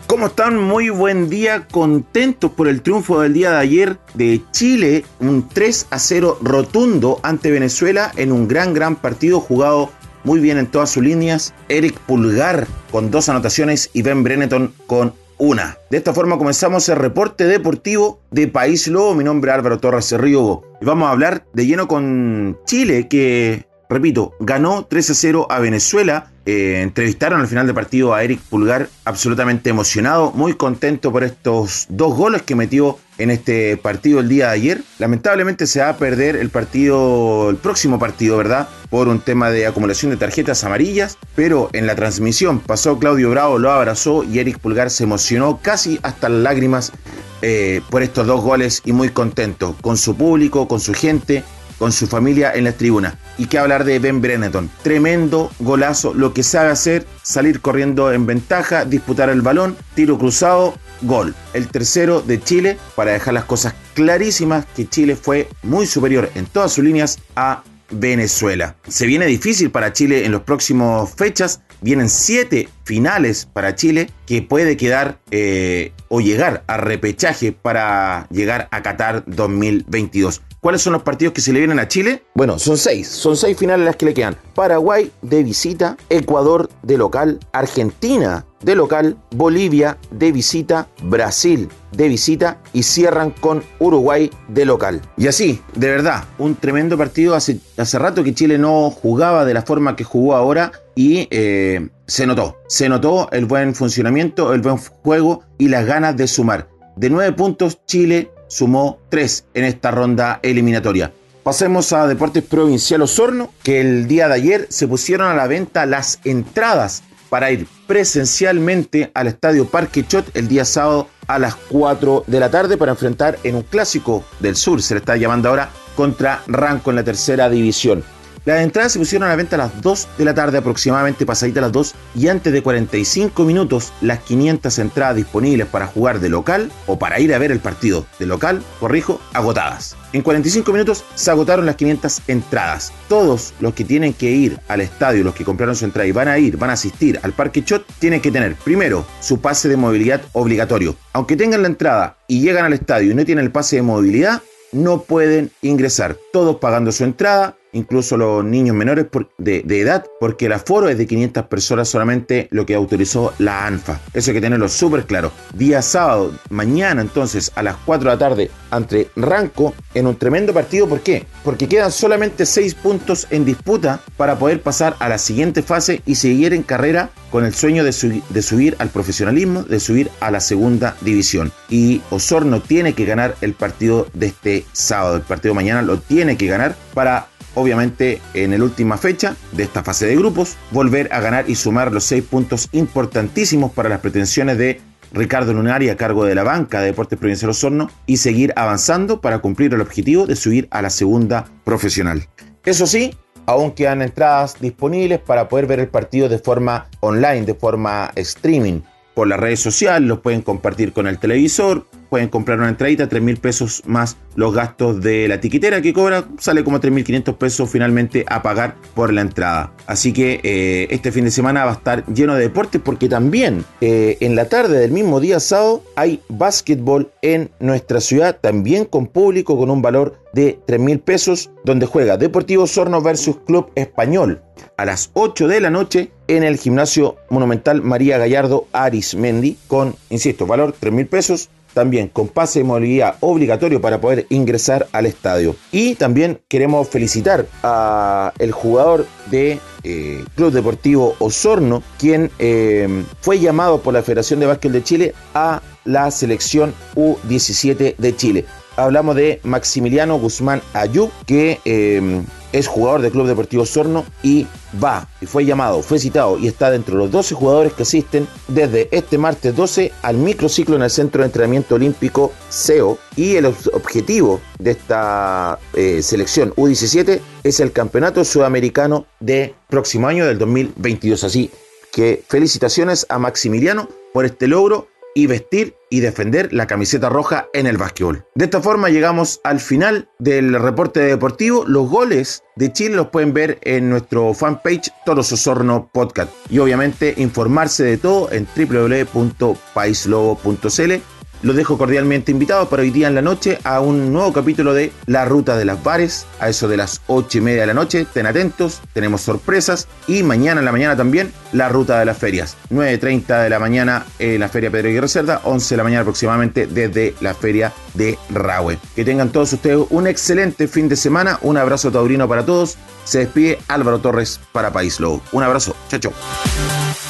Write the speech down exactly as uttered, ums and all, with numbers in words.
¿Cómo están? Muy buen día, contentos por el triunfo del día de ayer de Chile, un tres a cero rotundo ante Venezuela en un gran, gran partido jugado muy bien en todas sus líneas. Eric Pulgar con dos anotaciones y Ben Brereton con una. De esta forma comenzamos el reporte deportivo de País Lobo. Mi nombre es Álvaro Torres Río y vamos a hablar de lleno con Chile, que, repito, ganó tres a cero a Venezuela. Eh, entrevistaron al final del partido a Eric Pulgar, absolutamente emocionado, muy contento por estos dos goles que metió en este partido el día de ayer. Lamentablemente se va a perder el partido, el próximo partido, ¿verdad?, por un tema de acumulación de tarjetas amarillas, pero en la transmisión pasó Claudio Bravo, lo abrazó y Eric Pulgar se emocionó casi hasta las lágrimas eh, por estos dos goles y muy contento con su público, con su gente, con su familia en las tribunas. Y qué hablar de Ben Brereton, tremendo golazo, lo que sabe hacer, salir corriendo en ventaja, disputar el balón, tiro cruzado, gol. El tercero de Chile, para dejar las cosas clarísimas, que Chile fue muy superior en todas sus líneas a Venezuela. Se viene difícil para Chile en las próximas fechas, vienen siete finales para Chile, que puede quedar eh, o llegar a repechaje para llegar a Qatar dos mil veintidós. ¿Cuáles son los partidos que se le vienen a Chile? Bueno, son seis, son seis finales las que le quedan. Paraguay de visita, Ecuador de local, Argentina de local, Bolivia de visita, Brasil de visita y cierran con Uruguay de local. Y así, de verdad, un tremendo partido. Hace, hace rato que Chile no jugaba de la forma que jugó ahora y eh, se notó, se notó el buen funcionamiento, el buen juego y las ganas de sumar. De nueve puntos, Chile sumó tres en esta ronda eliminatoria. Pasemos a Deportes Provincial Osorno, que el día de ayer se pusieron a la venta las entradas para ir presencialmente al Estadio Parque Chot el día sábado a las cuatro de la tarde para enfrentar en un clásico del sur, se le está llamando ahora, contra Ranco en la tercera división. Las entradas se pusieron a la venta a las dos de la tarde, aproximadamente pasadita a las dos, y antes de cuarenta y cinco minutos las quinientas entradas disponibles para jugar de local o para ir a ver el partido de local, corrijo, agotadas. En cuarenta y cinco minutos se agotaron las quinientas entradas. Todos los que tienen que ir al estadio, los que compraron su entrada y van a ir, van a asistir al Parque Chot, tienen que tener primero su pase de movilidad obligatorio. Aunque tengan la entrada y llegan al estadio y no tienen el pase de movilidad, no pueden ingresar. Todos pagando su entrada, incluso los niños menores por, de, de edad, porque el aforo es de quinientas personas solamente, lo que autorizó la ANFA. Eso hay que tenerlo súper claro. Día sábado, mañana entonces a las cuatro de la tarde ante Ranco, en un tremendo partido. ¿Por qué? Porque quedan solamente seis puntos en disputa para poder pasar a la siguiente fase y seguir en carrera con el sueño de, su, de subir al profesionalismo, de subir a la segunda división. Y Osorno tiene que ganar el partido de este sábado. El partido de mañana lo tiene que ganar para, obviamente, en la última fecha de esta fase de grupos, volver a ganar y sumar los seis puntos importantísimos para las pretensiones de Ricardo Lunari a cargo de la banca de Deportes Provincial Osorno y seguir avanzando para cumplir el objetivo de subir a la segunda profesional. Eso sí, aún quedan entradas disponibles para poder ver el partido de forma online, de forma streaming, por las redes sociales, los pueden compartir con el televisor, pueden comprar una entradita, tres mil pesos más los gastos de la tiquetera que cobra, sale como tres mil quinientos pesos finalmente a pagar por la entrada. Así que eh, este fin de semana va a estar lleno de deportes, porque también eh, en la tarde del mismo día sábado hay básquetbol en nuestra ciudad, también con público, con un valor de tres mil pesos, donde juega Deportivo Osorno versus Club Español a las ocho de la noche en el Gimnasio Monumental María Gallardo Arismendi, con, insisto, valor tres mil pesos, también con pase de movilidad obligatorio para poder ingresar al estadio. Y también queremos felicitar a el jugador de eh, Club Deportivo Osorno, quien eh, fue llamado por la Federación de Básquet de Chile a la selección U diecisiete de Chile. Hablamos de Maximiliano Guzmán Ayub, que eh, es jugador del Club Deportivo Osorno y va, y fue llamado, fue citado y está dentro de los doce jugadores que asisten desde este martes doce al microciclo en el Centro de Entrenamiento Olímpico C E O. Y el objetivo de esta eh, selección U diecisiete es el Campeonato Sudamericano de próximo año, del dos mil veintidós. Así que felicitaciones a Maximiliano por este logro y vestir y defender la camiseta roja en el básquetbol. De esta forma llegamos al final del reporte deportivo. Los goles de Chile los pueden ver en nuestro fanpage Toros Osorno Podcast y obviamente informarse de todo en doble u doble u doble u punto país lobo punto c l. Los dejo cordialmente invitados para hoy día en la noche a un nuevo capítulo de La Ruta de las Bares, a eso de las ocho y media de la noche. Estén atentos, tenemos sorpresas. Y mañana en la mañana también La Ruta de las Ferias, nueve y treinta de la mañana en la Feria Pedro Aguirre Cerda, once de la mañana aproximadamente desde la Feria de Rahue. Que tengan todos ustedes un excelente fin de semana, un abrazo taurino para todos. Se despide Álvaro Torres para País Lobo. Un abrazo, chao, chao.